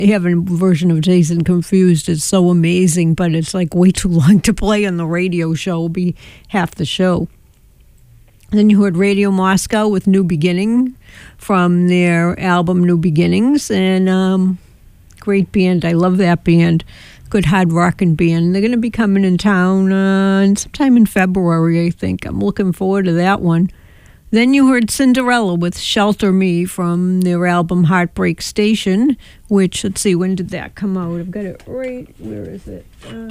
have a version of Dazed and Confused. It's so amazing, but it's like way too long to play on the radio show. It'll be half the show. Then you heard Radio Moscow with New Beginning from their album New Beginnings. And great band. I love that band. Good hard rockin' band. They're going to be coming in town sometime in February, I think. I'm looking forward to that one. Then you heard Cinderella with Shelter Me from their album Heartbreak Station, which, let's see, when did that come out? I've got it right. Where is it?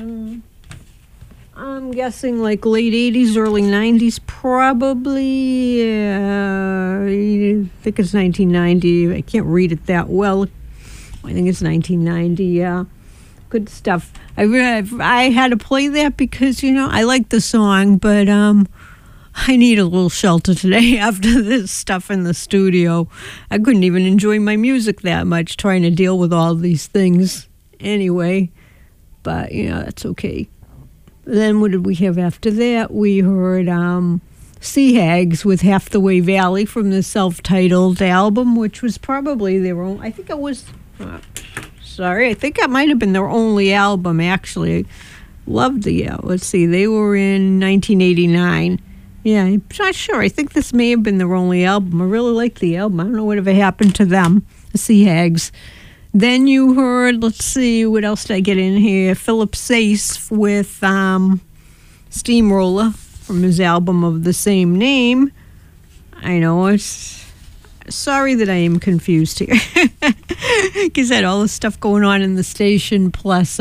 I'm guessing like late 80s, early 90s, probably. I think it's 1990. I can't read it that well. I think it's 1990, yeah. Good stuff. I had to play that because, I like the song, but I need a little shelter today after this stuff in the studio. I couldn't even enjoy my music that much trying to deal with all these things anyway. But, that's okay. Then what did we have after that? We heard Sea Hags with Half the Way Valley from the self-titled album, which was probably their own. I think it was, I think that might have been their only album, actually. Loved the, let's see, they were in 1989. Yeah, I'm not sure. I think this may have been their only album. I really like the album. I don't know whatever happened to them, the Sea Hags. Then you heard, let's see, what else did I get in here? Philip Sace with Steamroller from his album of the same name. I know, it's sorry that I am confused here. Because I had all this stuff going on in the station, plus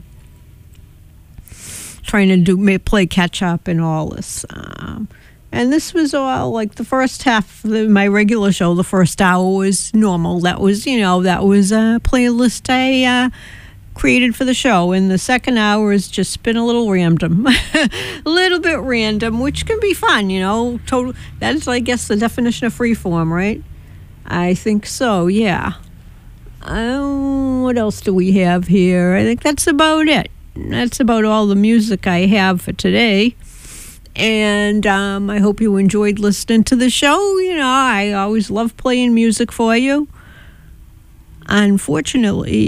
trying to play catch up and all this. And this was all like the first half of my regular show. The first hour was normal. That was, that was a playlist I created for the show. And the second hour has just been a little random, a little bit random, which can be fun, Total. That's, I guess, the definition of freeform, right? I think so, yeah. What else do we have here? I think that's about it. That's about all the music I have for today. And I hope you enjoyed listening to the show. I always love playing music for you. Unfortunately,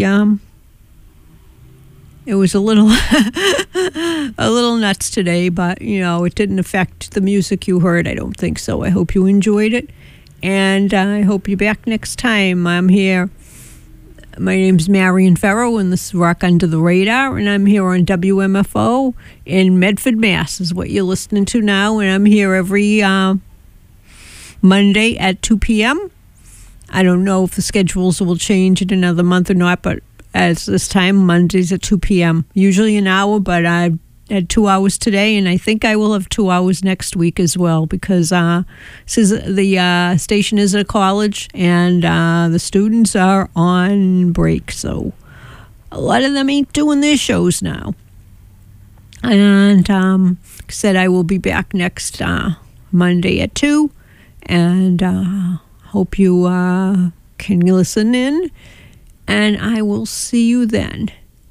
it was a little a little nuts today, but, it didn't affect the music you heard. I don't think so. I hope you enjoyed it. And I hope you're back next time. I'm here. My name's Marion Farrow, and this is Rock Under the Radar, and I'm here on WMFO in Medford, Mass. Is what you're listening to now, and I'm here every Monday at 2 p.m. I don't know if the schedules will change in another month or not, but as this time, Mondays at 2 p.m. Usually an hour, but I had 2 hours today, and I think I will have 2 hours next week as well, because the station is at a college, and the students are on break, so a lot of them ain't doing their shows now. And said I will be back next Monday at 2, and hope you can listen in, and I will see you then.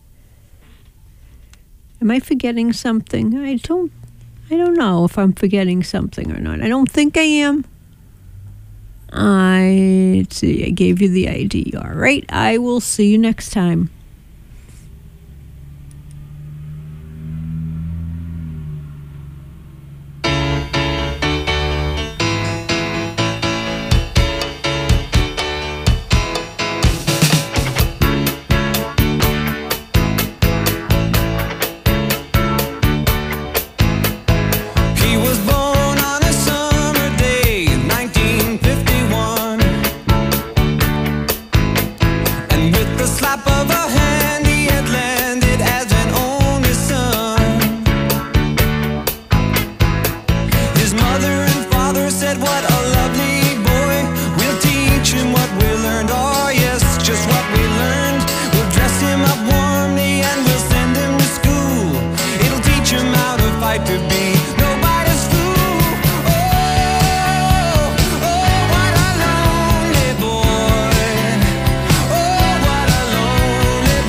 Am I forgetting something? I don't know if I'm forgetting something or not. I don't think I am. Let's see, I gave you the ID. All right, I will see you next time. Lonely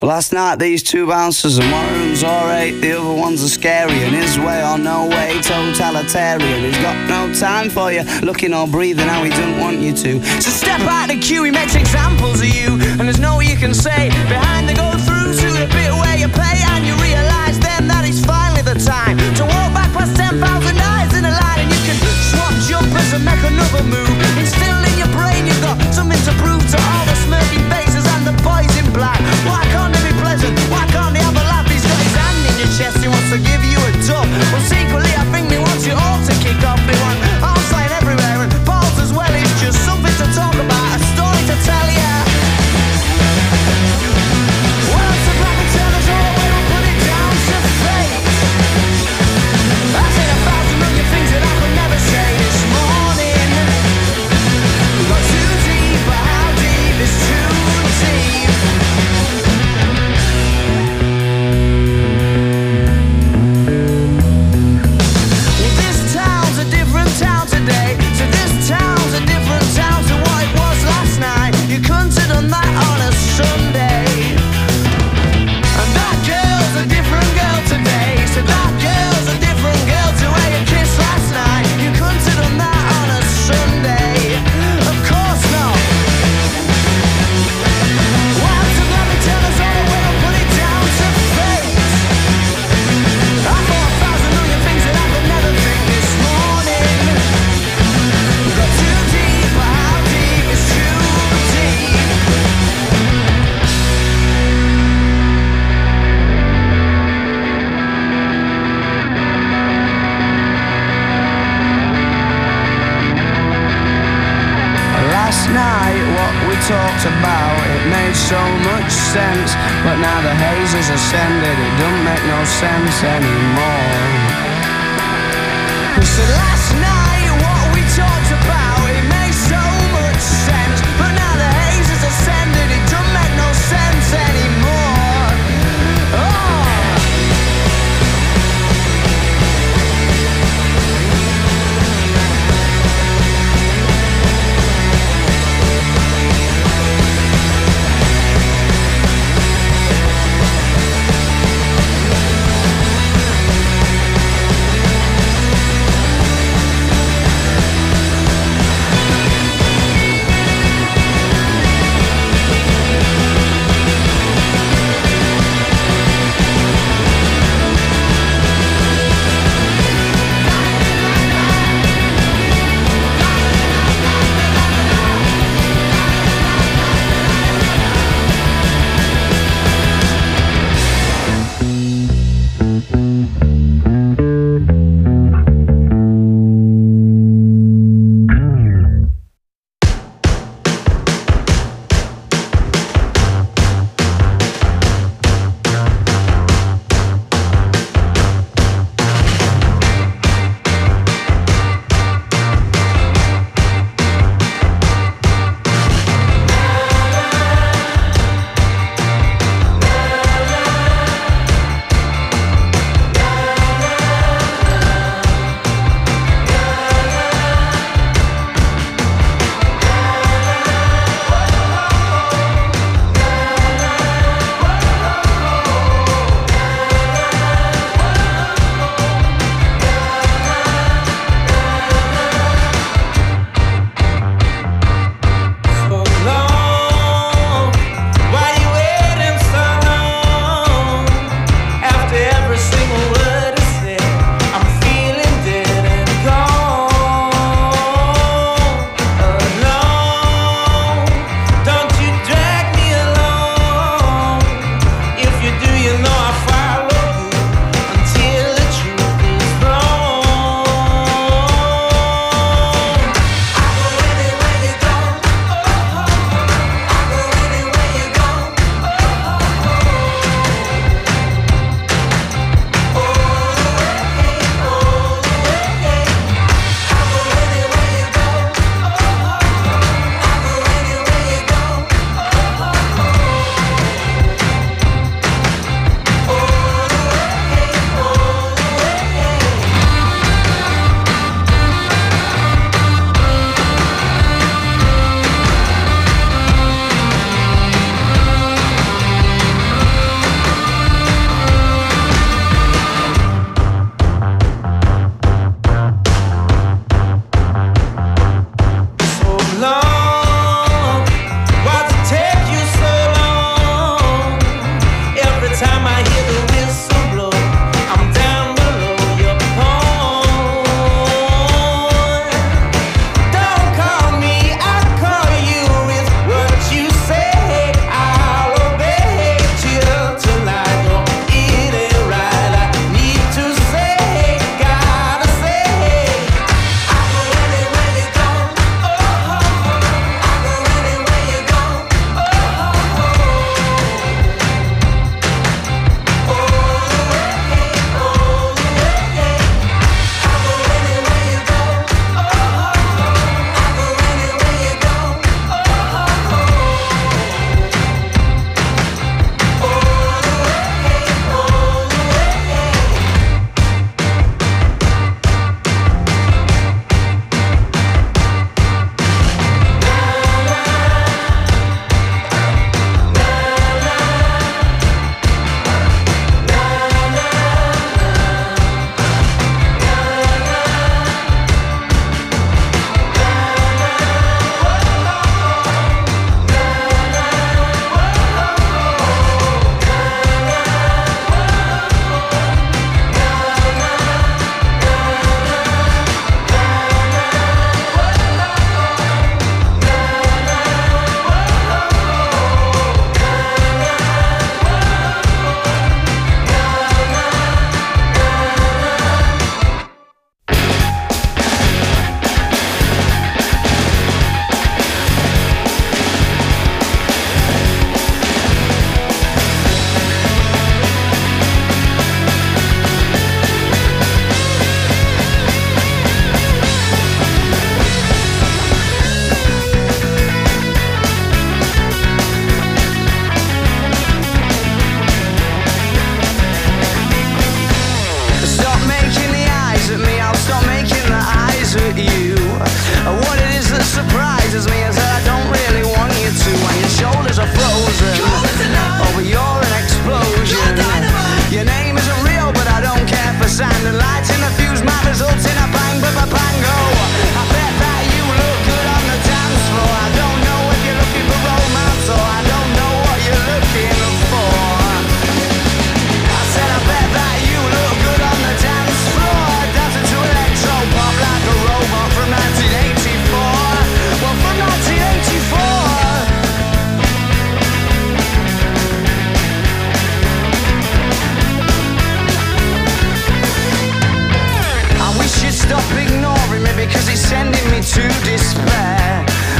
Last night these two bouncers, and one of them's alright, the other one's a scary, and his way or no way, totalitarian. He's got no time for you, looking or breathing how he doesn't want you to. So step out the queue, he makes examples of you, and there's no way you can say behind the go through to the bit where you pay, and you realise then that it's finally the time to walk back past 10,000 eyes in a line, and you can swap jumpers and make another move. Instilled in your brain, you've got something to prove to all the smirking faces and the boys in black. Why can't they be pleasant? Why can't they have a laugh? He's got his hand in your chest, he wants to give you a dub. Well, secretly I think they want you all to kick off. They want arms flying everywhere and balls as well. It's just something to talk about, a story to tell ya. Well, it's a black and turners all the way, we'll put it down to fate. I said 1,000 million things that I could never say this morning. Got too deep, but how deep is too deep? Well, this town's a different town today. So this town's a different town to what it was last night. You couldn't have done that on a Sunday. And that girl's a different girl today. So that girl's a different girl to where you kissed last night. You couldn't have done that on a Sunday. Of course not. Well, so let me tell us all the way, I'll put it down to fate. I thought 1,000 million things that I could never think this morning. Got too deep, but how deep is too deep? Last night what we talked about, it made so much sense, but now the haze has ascended, it don't make no sense anymore. So last night what we talked about, it made so much sense, but now the haze has ascended, it don't make no sense anymore. Oh.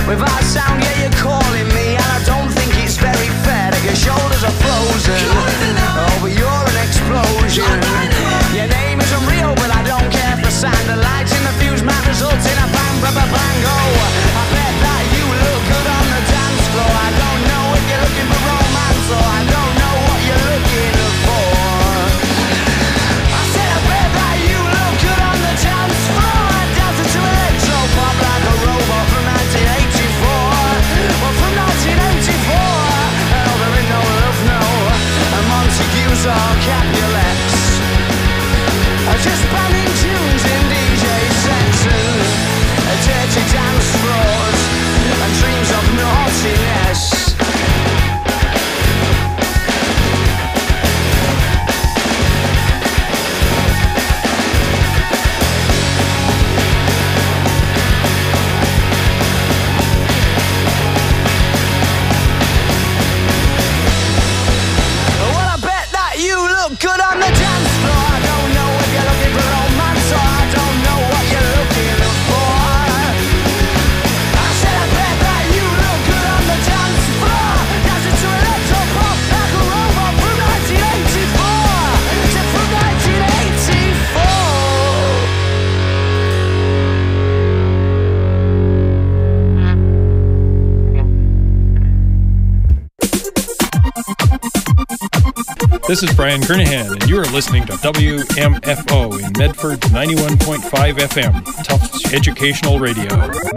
Without sound, yeah, you're calling me, and I don't think it's very fair that your shoulders are frozen. Oh, but you're an explosion. Your name isn't real, but I don't care for sound. The lights in the fuse might result in a bang, bang, bang, bang. Oh, I bet that you look good on the dance floor. I don't know if you're looking for romance, or I don't know what you're looking for. I said I bet that you look good on the dance floor. I danced to electro pop like a robot from 1984. Well, from 1984. Oh, there ain't no love, no. And Montagues or Capulets. Just banning tunes in DJ sets and dirty dance floors and dreams of naughtiness. Well, I bet that you look good on the dance floor. I don't know if you're looking for romance, or I don't know what you're looking for. I said I bet that you look good on the dance floor. Dancing to electro pop like a robot from 1984. Said from 1984. This is Brian Kernahan, and you are listening to WMFO in Medford 91.5 FM, Tufts Educational Radio.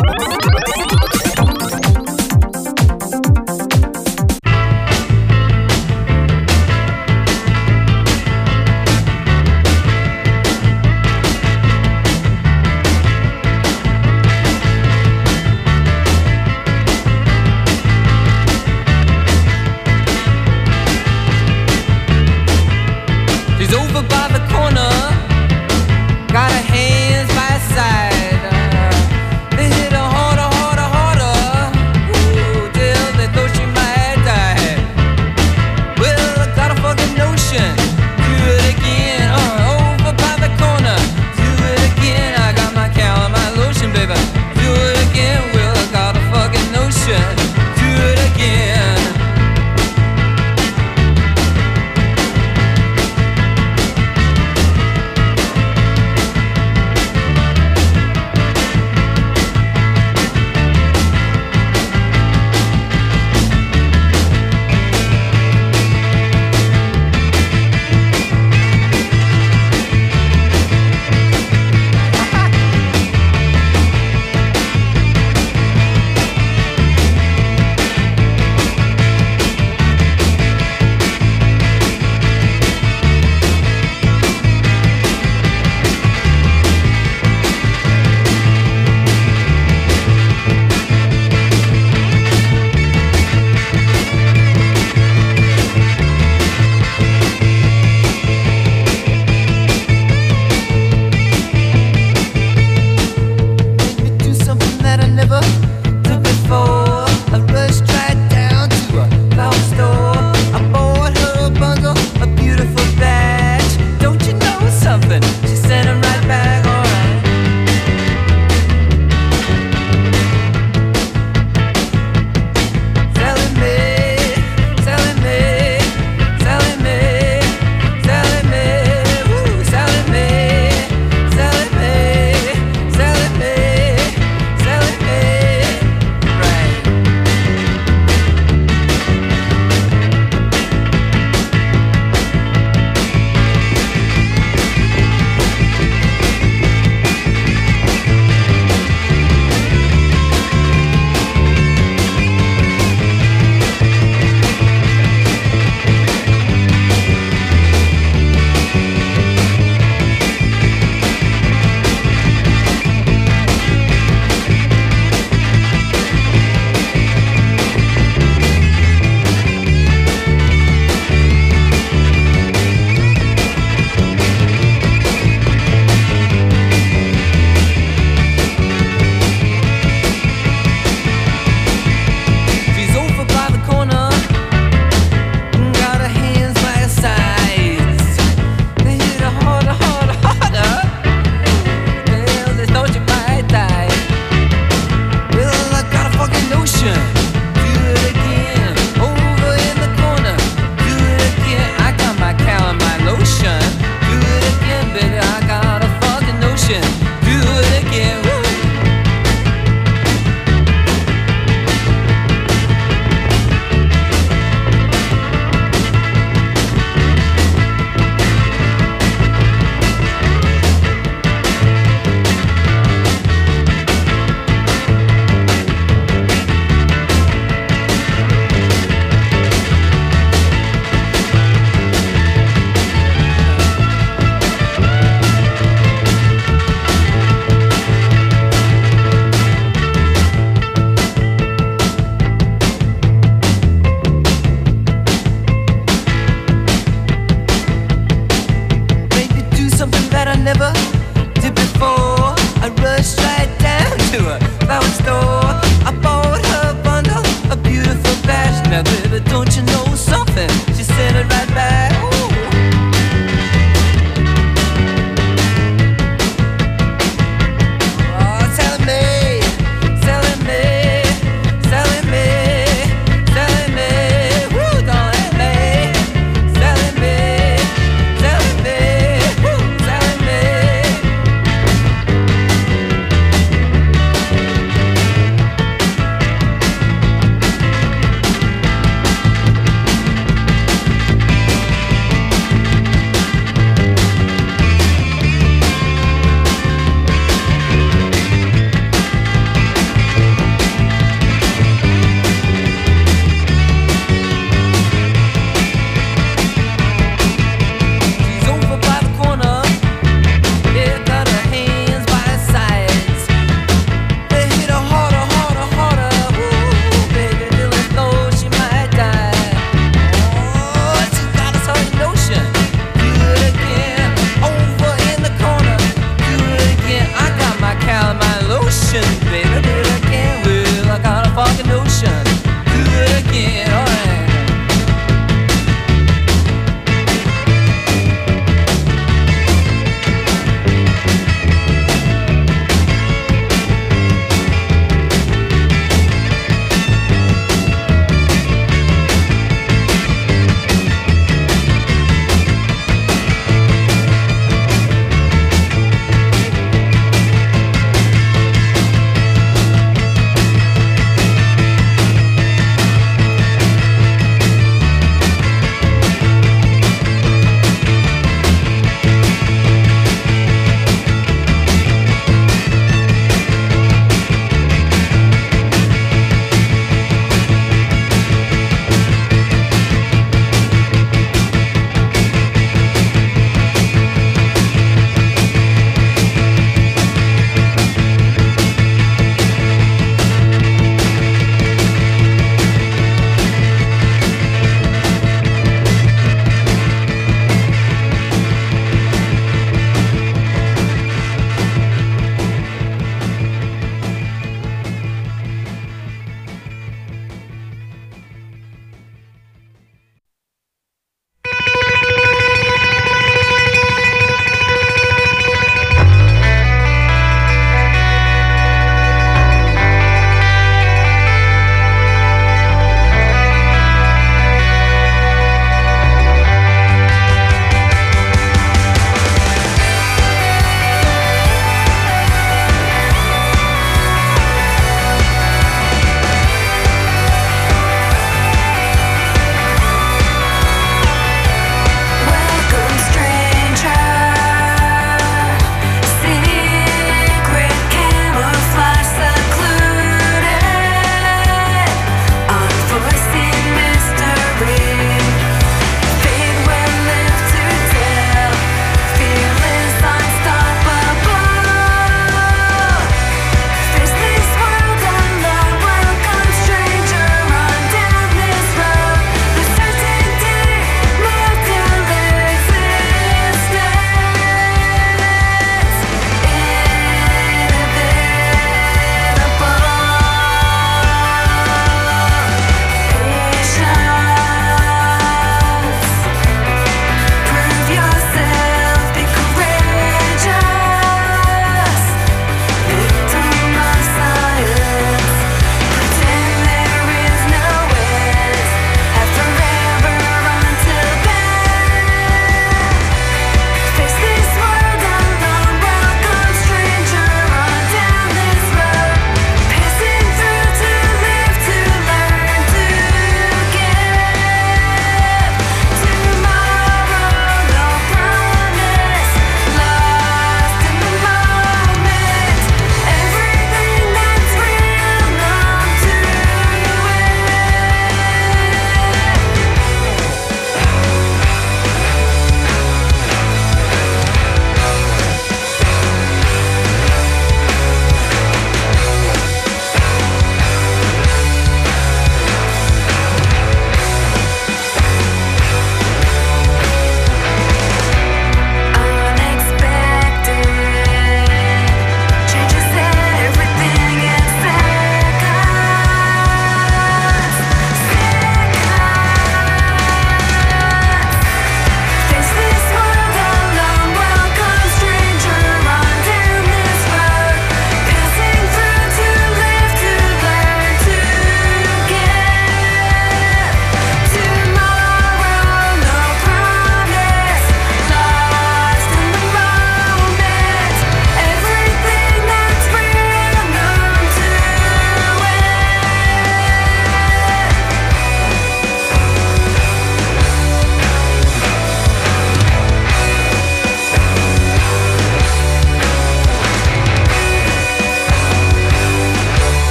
She's over by the corner, got her hands by her side. They hit her harder, harder, harder.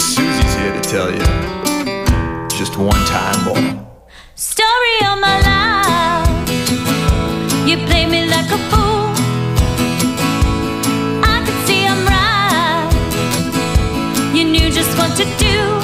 Susie's here to tell you just one time more. Story of my life, you play me like a fool. I could see I'm right, you knew just what to do.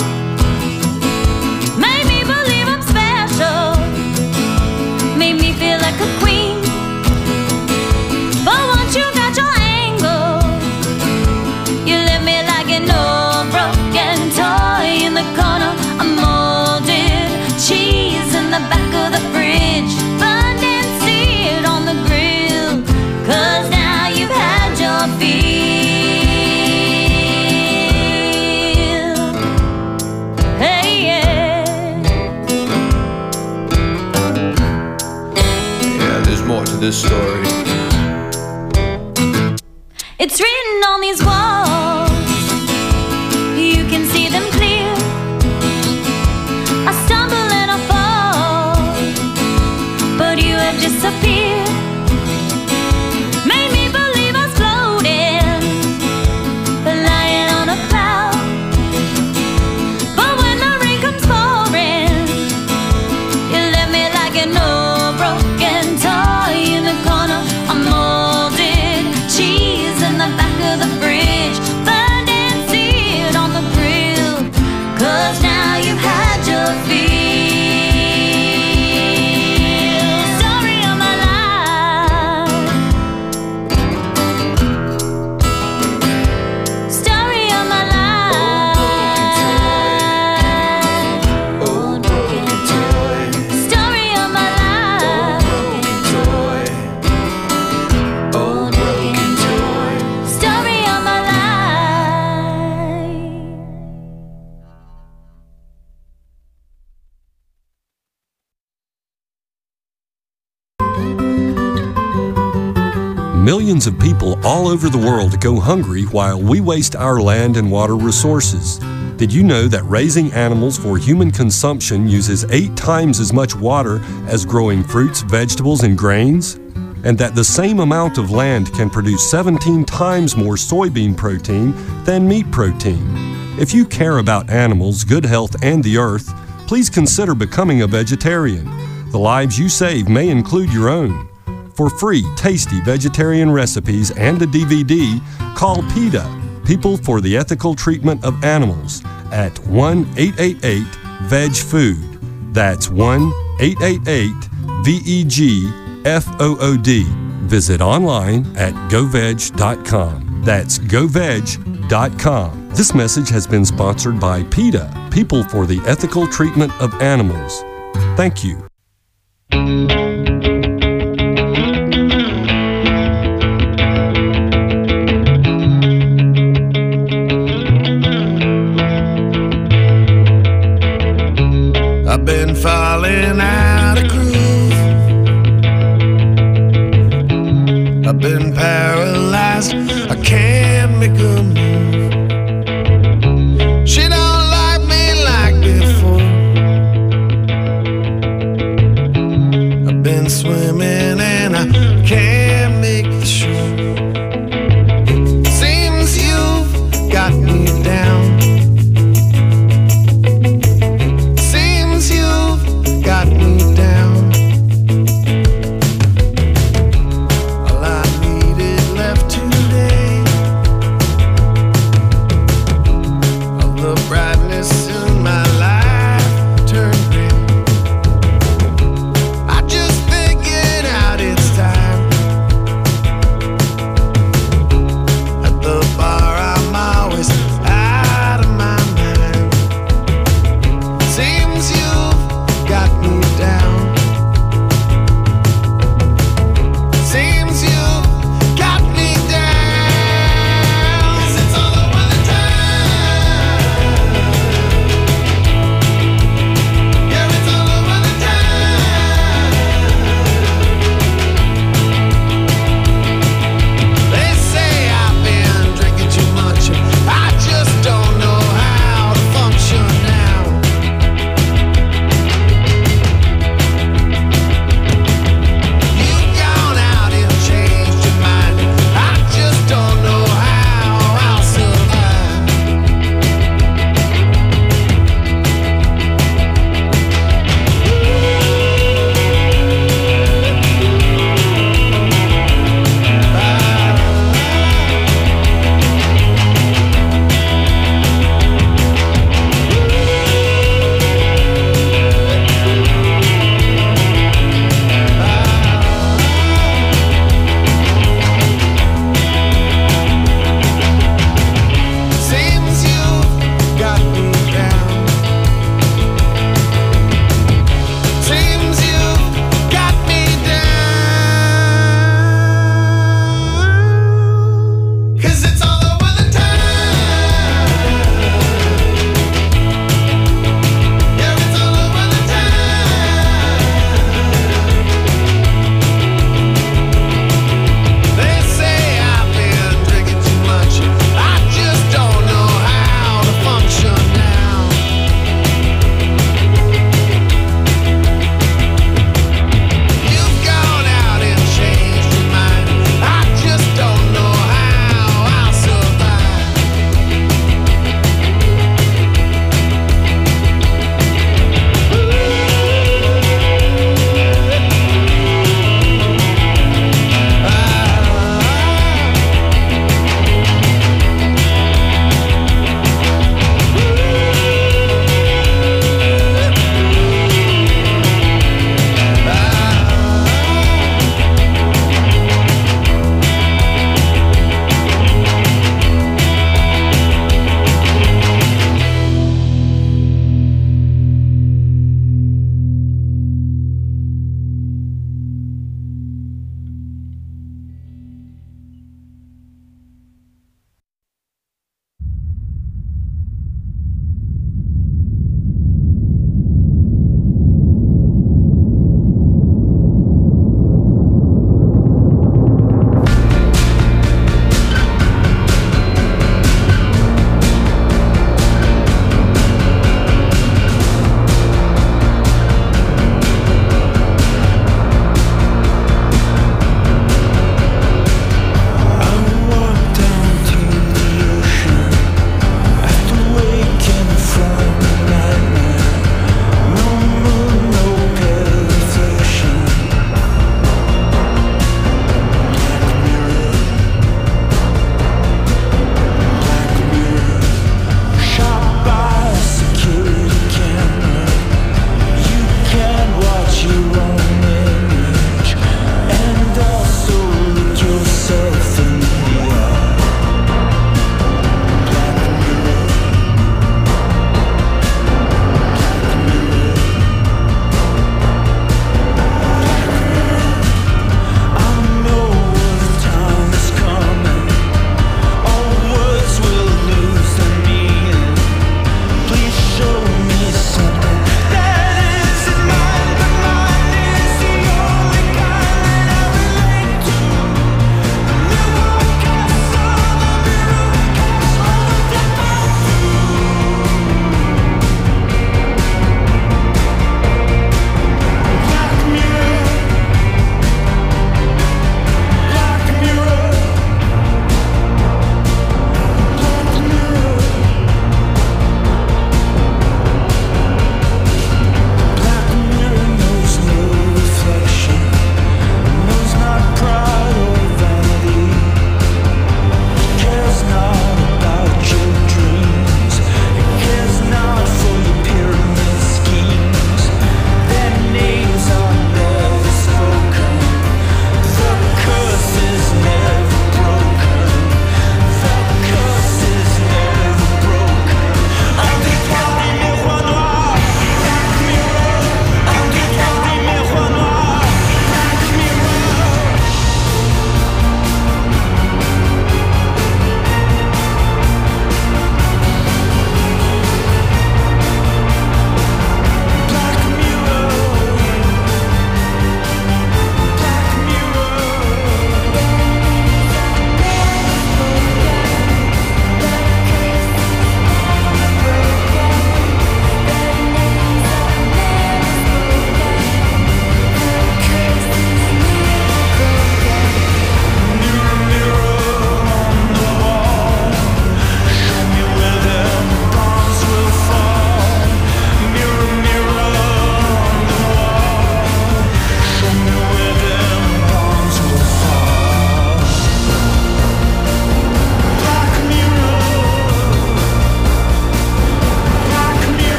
Made me believe I'm special, made me feel like a queen. But once you got your angle, you left me like an old broken toy in the corner. A molded cheese in the back of the fridge, burned and seared on the grill. 'Cause now you've had your fill. Hey, yeah. Yeah, there's more to this story. It's written on these walls, you can see them clear. I stumble and I fall, but you have disappeared. Made me believe I was floating, lying on a cloud. But when the rain comes pouring, you left me like an old broken toy in the corner. A molded cheese in the back of the fridge, burned and seared on the grill. 'Cause now you've had your fill. Story of my life, story of my life. Old broken toy. Story of my life. Old broken toy. Story of my life. Millions of people all over the world go hungry while we waste our land and water resources. Did you know that raising animals for human consumption uses 8 times as much water as growing fruits, vegetables, and grains? And that the same amount of land can produce 17 times more soybean protein than meat protein? If you care about animals, good health, and the earth, please consider becoming a vegetarian. The lives you save may include your own. For free, tasty vegetarian recipes and a DVD, call PETA, People for the Ethical Treatment of Animals, at 1-888-VEG-FOOD. That's 1-888-VEG-FOOD. Visit online at goveg.com. That's goveg.com. This message has been sponsored by PETA, People for the Ethical Treatment of Animals. Thank you. I've been falling out of groove. I've been paralyzed, I can't make a move. She don't like me like before. I've been swimming and I can't make the shore. Seems you've got me down. Got me down. All I needed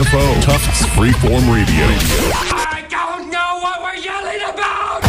WMFO, Tufts Freeform Radio. I don't know what we're yelling about!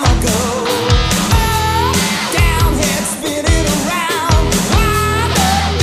Down, head spinning around. Why the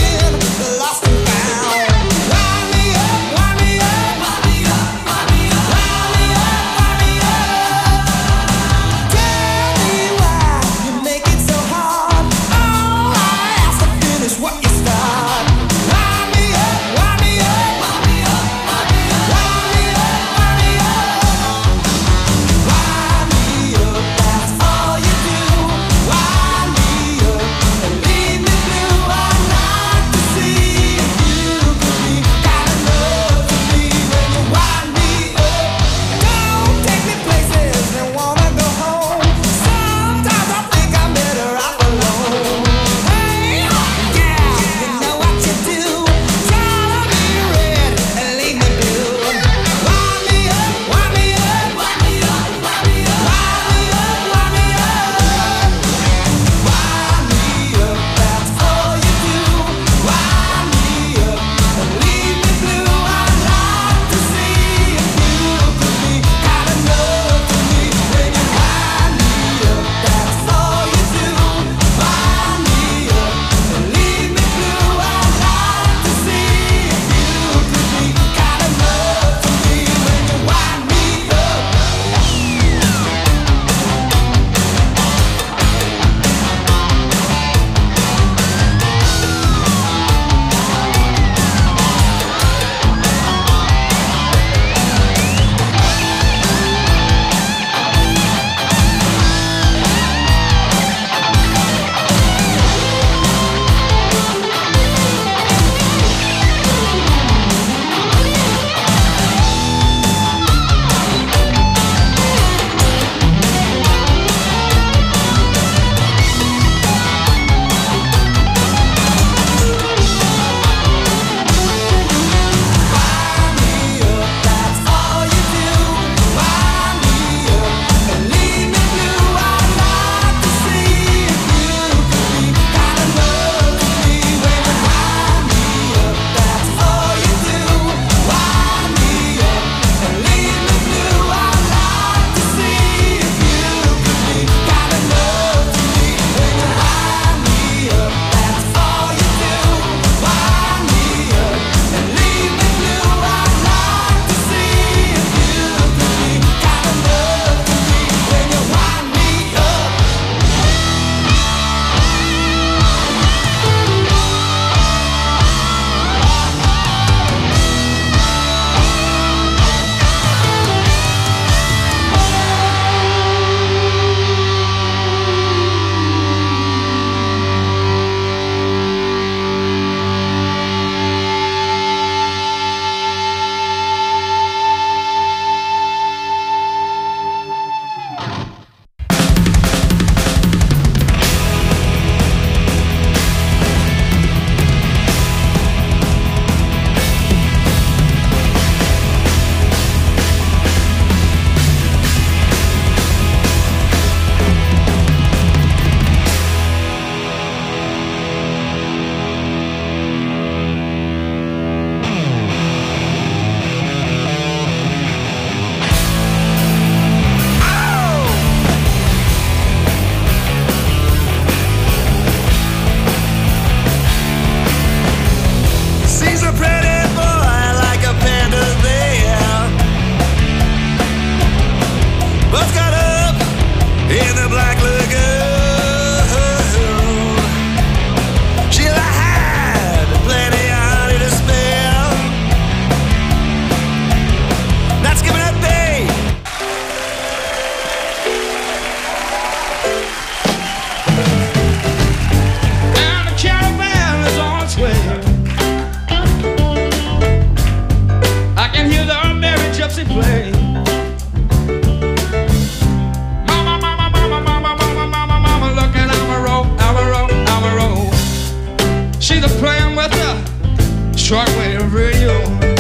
Shortwave radio.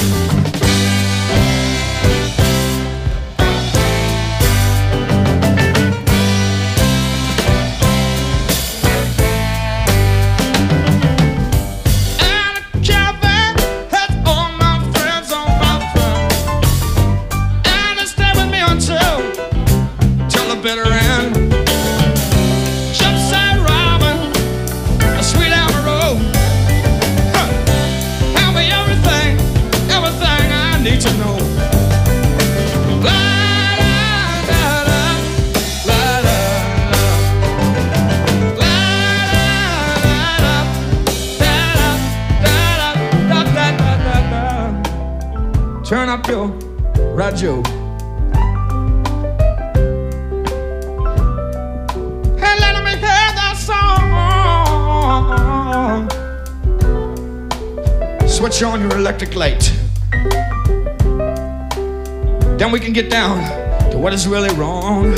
Turn up your radio. And let me hear that song. Switch on your electric light. Then we can get down to what is really wrong.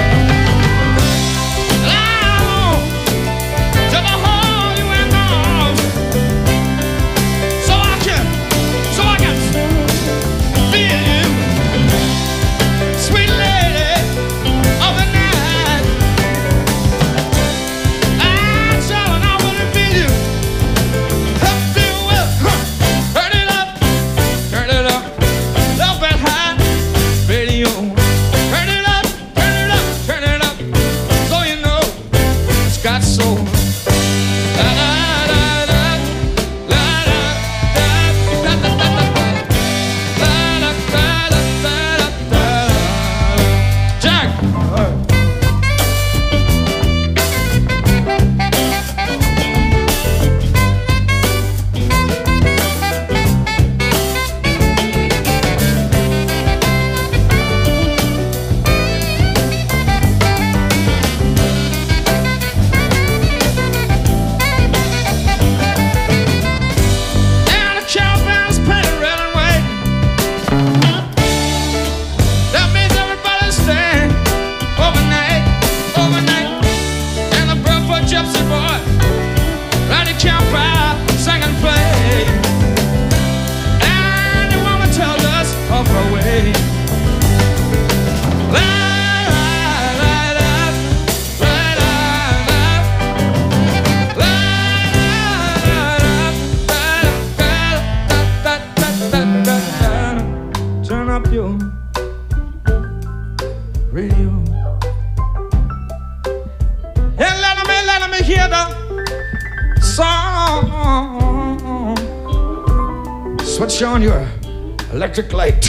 Switch on your electric light.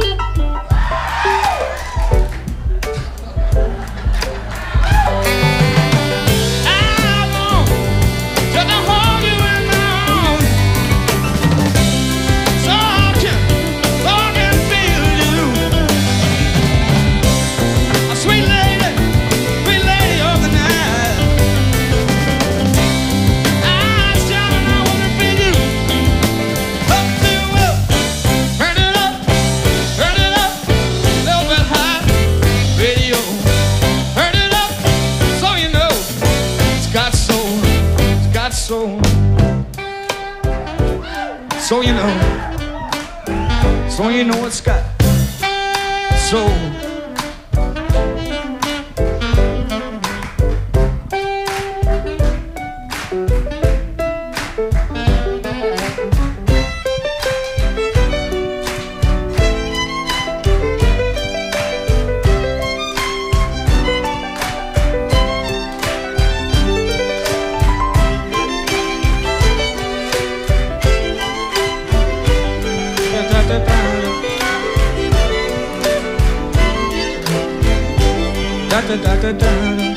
So you know it's got soul. Da da da da da.